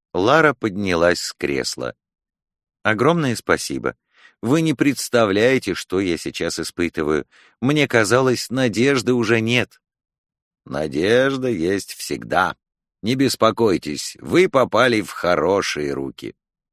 Лара поднялась с кресла. «Огромное спасибо. Вы не представляете, что я сейчас испытываю. Мне казалось, надежды уже нет». «Надежда есть всегда. Не беспокойтесь, вы попали в хорошие руки».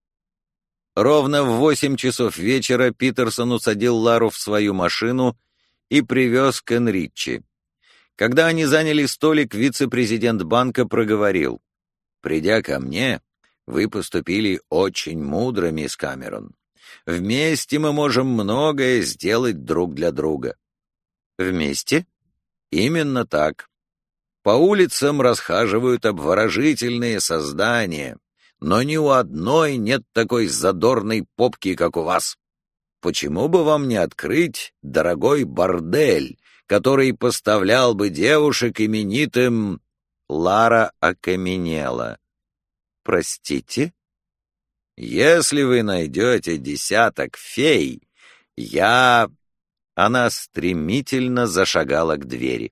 Ровно в 8 часов вечера Питерсон усадил Лару в свою машину и привез к Энриччи. Когда они заняли столик, вице-президент банка проговорил: «Придя ко мне, вы поступили очень мудро, мисс Камерон. Вместе мы можем многое сделать друг для друга». «Вместе?» «Именно так. По улицам расхаживают обворожительные создания, но ни у одной нет такой задорной попки, как у вас. Почему бы вам не открыть дорогой бордель, который поставлял бы девушек именитым...» Лара окаменела. «Простите?» «Если вы найдете 10 фей, я...» Она стремительно зашагала к двери.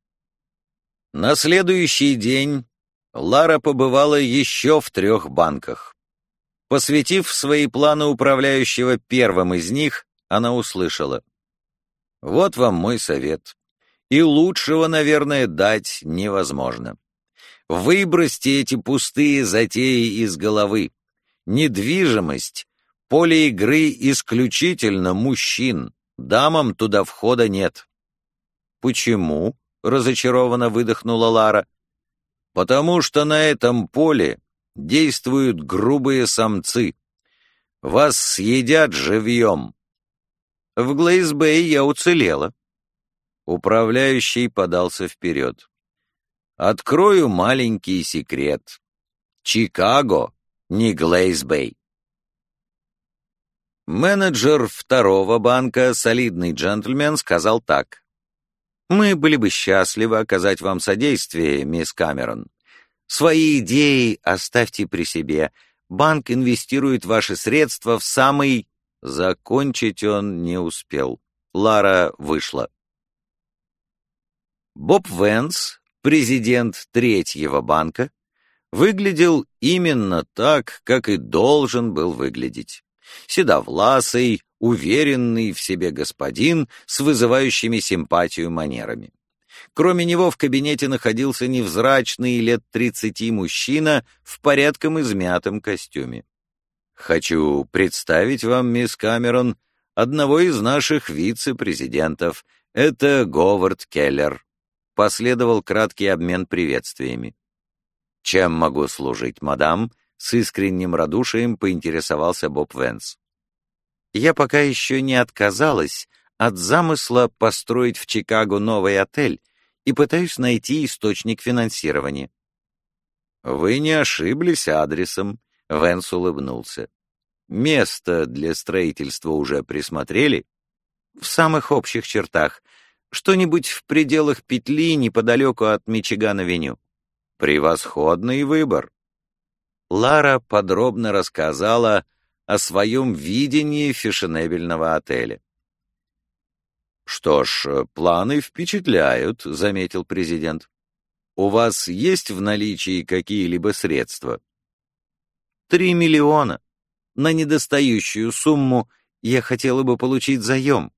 На следующий день Лара побывала еще в 3 банках. Посвятив свои планы управляющего первым из них, она услышала: «Вот вам мой совет. И лучшего, наверное, дать невозможно. Выбросьте эти пустые затеи из головы. Недвижимость — поле игры исключительно мужчин, дамам туда входа нет». «Почему?» — разочарованно выдохнула Лара. «Потому что на этом поле действуют грубые самцы. Вас съедят живьем». «В Глейс-Бэй я уцелела». Управляющий подался вперед. «Открою маленький секрет. Чикаго не Глейс-Бэй». Менеджер второго банка, солидный джентльмен, сказал так: «Мы были бы счастливы оказать вам содействие, мисс Камерон. Свои идеи оставьте при себе. Банк инвестирует ваши средства в самый...» Закончить он не успел. Лара вышла. Боб Венс, президент третьего банка, выглядел именно так, как и должен был выглядеть. Седовласый, уверенный в себе господин с вызывающими симпатию манерами. Кроме него в кабинете находился невзрачный лет 30 мужчина в порядком измятом костюме. «Хочу представить вам, мисс Камерон, одного из наших вице-президентов. Это Говард Келлер». Последовал краткий обмен приветствиями. «Чем могу служить, мадам?» — с искренним радушием поинтересовался Боб Венс. «Я пока еще не отказалась от замысла построить в Чикаго новый отель и пытаюсь найти источник финансирования». «Вы не ошиблись адресом», — Венс улыбнулся. «Место для строительства уже присмотрели?» «В самых общих чертах. Что-нибудь в пределах петли неподалеку от Мичиган-авеню». «Превосходный выбор». Лара подробно рассказала о своем видении фешенебельного отеля. «Что ж, планы впечатляют», — заметил президент. «У вас есть в наличии какие-либо средства?» 3 миллиона. На недостающую сумму я хотела бы получить заем».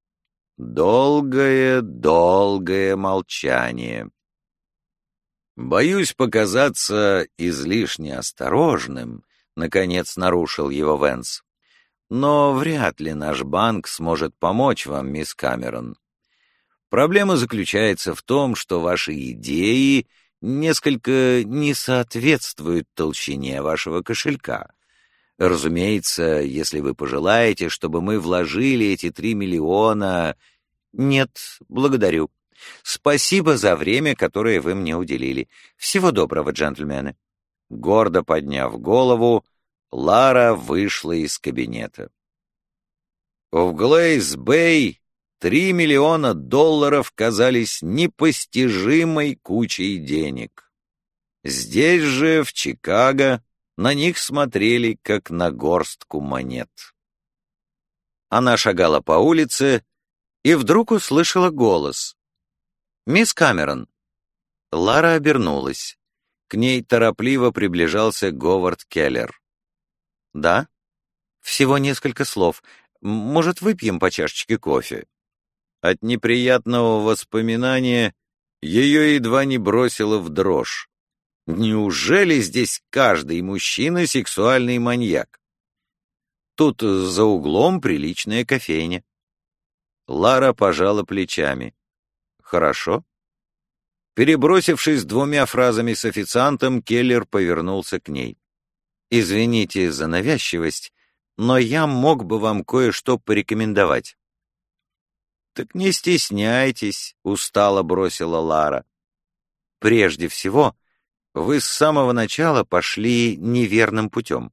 Долгое молчание. «Боюсь показаться излишне осторожным», — наконец нарушил его Венс. «Но вряд ли наш банк сможет помочь вам, мисс Камерон. Проблема заключается в том, что ваши идеи несколько не соответствуют толщине вашего кошелька. Разумеется, если вы пожелаете, чтобы мы вложили эти 3 миллиона...» «Нет, благодарю. Спасибо за время, которое вы мне уделили. Всего доброго, джентльмены». Гордо подняв голову, Лара вышла из кабинета. В Глейс-Бэй 3 миллиона долларов казались непостижимой кучей денег. Здесь же, в Чикаго, на них смотрели, как на горстку монет. Она шагала по улице и вдруг услышала голос. «Мисс Камерон». Лара обернулась. К К ней торопливо приближался Говард Келлер. «Да? Всего несколько слов. Может, выпьем по чашечке кофе?» От неприятного воспоминания ее едва не бросило в дрожь. Неужели здесь каждый мужчина сексуальный маньяк? Тут за углом приличная кофейня. Лара пожала плечами. «Хорошо». Перебросившись двумя фразами с официантом, Келлер повернулся к ней. «Извините за навязчивость, но я мог бы вам кое-что порекомендовать». «Так не стесняйтесь», — устало бросила Лара. «Прежде всего, вы с самого начала пошли неверным путем.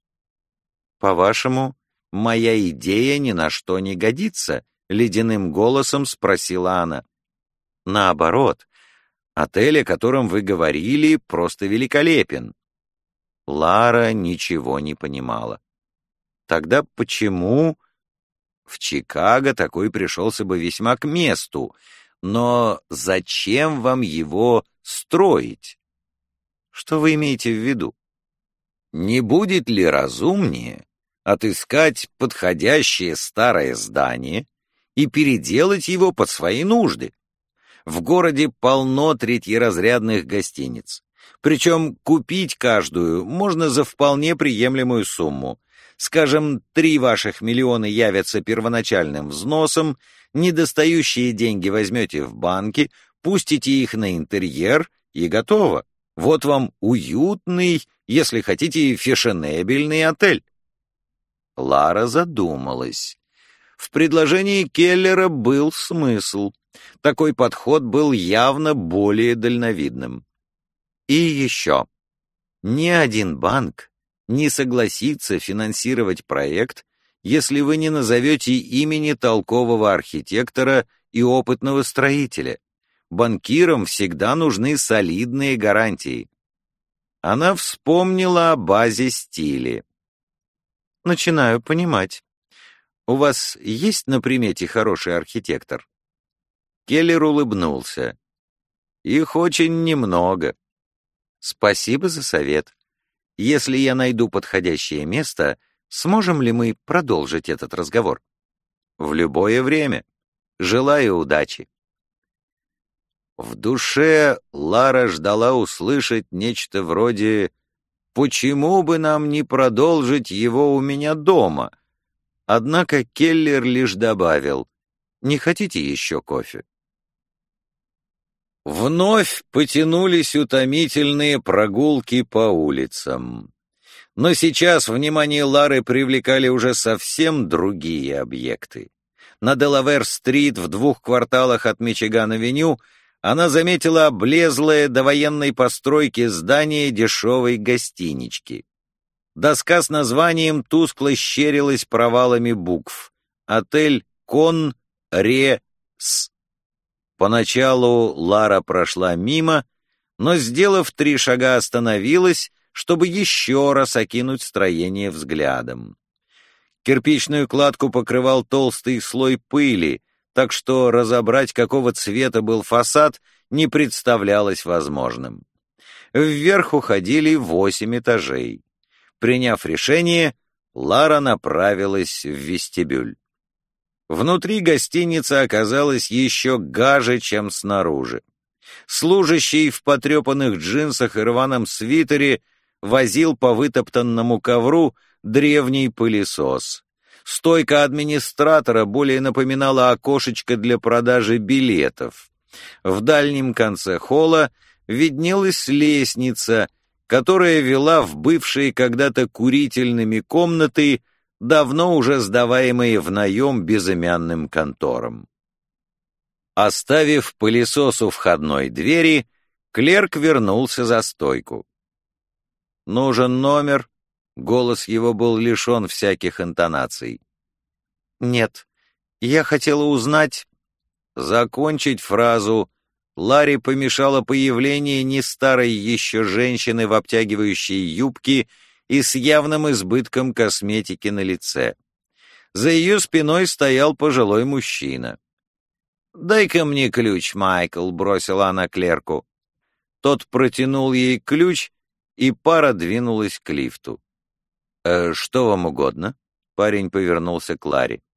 По-вашему, моя идея ни на что не годится?» — ледяным голосом спросила она. «Наоборот, отель, о котором вы говорили, просто великолепен». Лара ничего не понимала. «Тогда почему...» В Чикаго такой пришелся бы весьма к месту, но зачем вам его строить? Что вы имеете в виду? Не будет ли разумнее отыскать подходящее старое здание и переделать его под свои нужды? В городе полно третьеразрядных гостиниц, причем купить каждую можно за вполне приемлемую сумму. Скажем, 3 ваших миллиона явятся первоначальным взносом, недостающие деньги возьмете в банке, пустите их на интерьер и готово. Вот вам уютный, если хотите, фешенебельный отель. Лара задумалась. В предложении Келлера был смысл. Такой подход был явно более дальновидным. И еще. Ни один банк не согласится финансировать проект, если вы не назовете имени толкового архитектора и опытного строителя. Банкирам всегда нужны солидные гарантии. Она вспомнила о базе стиля. «Начинаю понимать. У вас есть на примете хороший архитектор?» Келлер улыбнулся. «Их очень немного». «Спасибо за совет. Если я найду подходящее место, сможем ли мы продолжить этот разговор?» «В любое время. Желаю удачи». В душе Лара ждала услышать нечто вроде «Почему бы нам не продолжить его у меня дома?» Однако Келлер лишь добавил «Не хотите еще кофе?» Вновь потянулись утомительные прогулки по улицам. Но сейчас внимание Лары привлекали уже совсем другие объекты. На Делавэр-стрит в 2 кварталах от Мичиган-авеню она заметила облезлое до военной постройки здание дешевой гостинички. Доска с названием тускло щерилась провалами букв. Отель Кон-Ре-С. Поначалу Лара прошла мимо, но, сделав 3 шага, остановилась, чтобы еще раз окинуть строение взглядом. Кирпичную кладку покрывал толстый слой пыли, так что разобрать, какого цвета был фасад, не представлялось возможным. Вверх уходили 8 этажей. Приняв решение, Лара направилась в вестибюль. Внутри гостиница оказалась еще гаже, чем снаружи. Служащий в потрепанных джинсах и рваном свитере возил по вытоптанному ковру древний пылесос. Стойка администратора более напоминала окошечко для продажи билетов. В дальнем конце холла виднелась лестница, которая вела в бывшие когда-то курительными комнаты, давно уже сдаваемые в наем безымянным конторам. Оставив пылесос у входной двери, клерк вернулся за стойку. «Нужен номер?» Голос его был лишен всяких интонаций. «Нет, я хотела узнать...» Закончить фразу Ларе помешало появление не старой еще женщины в обтягивающей юбке и с явным избытком косметики на лице. За ее спиной стоял пожилой мужчина. «Дай-ка мне ключ, Майкл», — бросила она клерку. Тот протянул ей ключ, и пара двинулась к лифту. «Что вам угодно?» — парень повернулся к Ларе.